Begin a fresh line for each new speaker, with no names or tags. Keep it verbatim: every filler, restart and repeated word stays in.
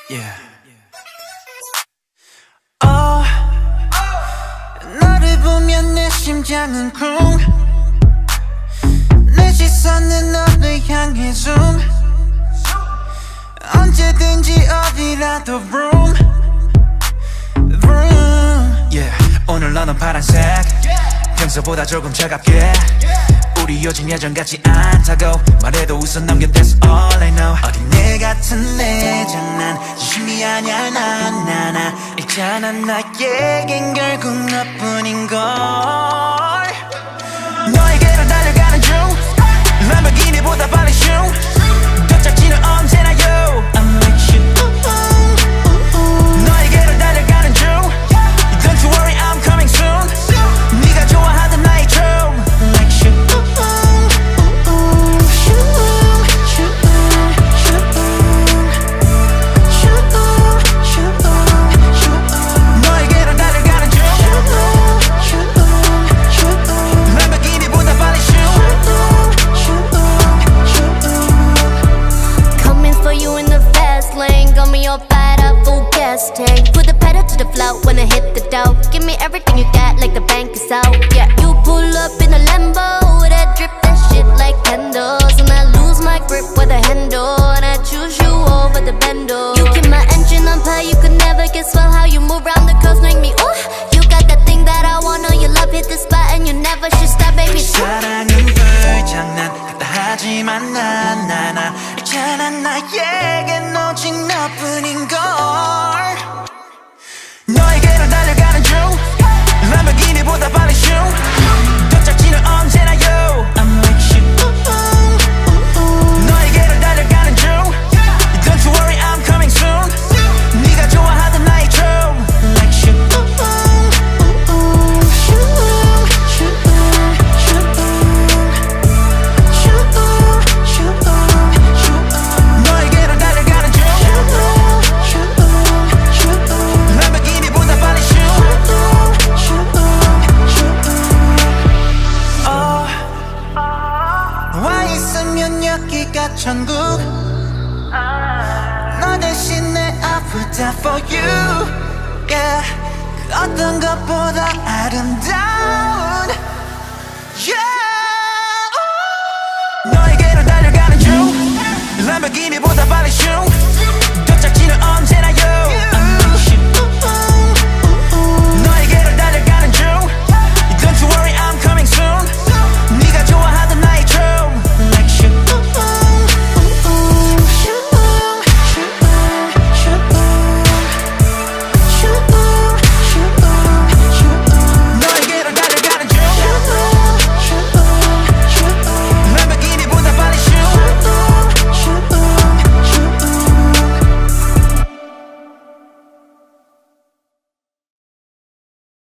Yeah. Oh, 너를 보면 내 심장은 쿵. 내 시선은 너를 향해 zoom. 언제든지 어디라도 vroom vroom. Yeah. 오늘 너는 파란색, 평소보다 조금 차갑게. 우리 요즘 예전 같지 않다고 말해도 웃어 넘겨 that's all I know. 어디 내 같은 내 장난 진심이 아냐 나나나 있잖아 나에겐 결국 너뿐인걸. 너에게로 달려가는 중 람보르기니보다 빨리 슝 도착지는 언제나 yo I'm with you. 너에게로 달려가는 중 Don't you worry I'm coming soon. 네가 좋아하던 나의 춤 like you.
Tank. Put the pedal to the floor when I hit the dough. Give me everything you got like the bank is out. Yeah, you pull up in a Lambo with that drip, that shit like candles. And I lose my grip with a handle, and I choose you over the bando. You keep my engine on fire, you could never guess well how you move around the coast, make me ooh. You got that thing that I want, know your love hit the spot and you never should stop, baby.
사랑은 불장난 같다 하지만 나나나 있잖아 나에겐 오직 너뿐인걸. 너에게로 달려가는 중 람보르기니보다 빨리 슝 도착지는 언제나 yo I'm with you. 너에게로 달려가는 중 Don't you worry I'm coming soon. 네가 좋아하던 나의 춤 like you. 너에게로 달려가는 중 람보르기니보다 빨리 슝. 와 있으면 여기가 천국. 너 대신 내 아프다 for you. Yeah. 그 어떤 것보다 아름다운 yeah. 너에게로 달려가는 중 람보르기니보다 빨리 슝